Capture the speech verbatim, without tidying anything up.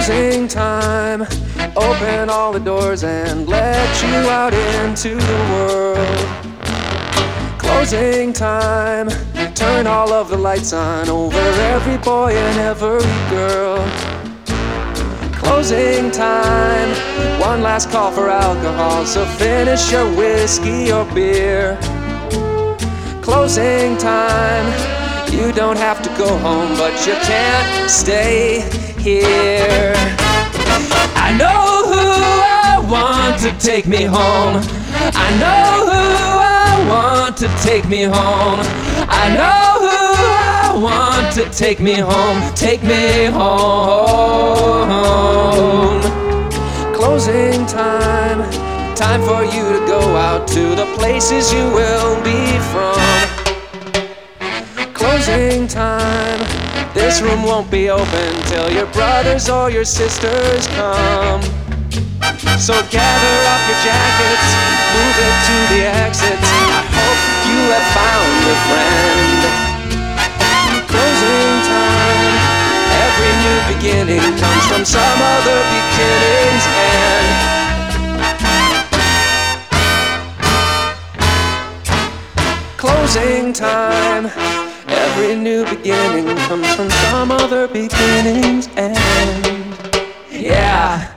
Closing time. Open all the doors and let you out into the world. Closing time. Turn all of the lights on over every boy and every girl. Closing time. One last call for alcohol, so finish your whiskey or beer. Closing time. You don't have to go home, but you can't stay here. I know who I want to take me home. I know who I want to take me home. I know who I want to take me home. Take me home. Closing time. Time for you to go out to the places you will be from. Closing time. This room won't be open till your brothers or your sisters come. So gather up your jackets, move it to the exits. I hope you have found a friend. Closing time. Every new beginning comes from some other beginning's end. Closing time. Every new beginning comes from some other beginning's end. Yeah.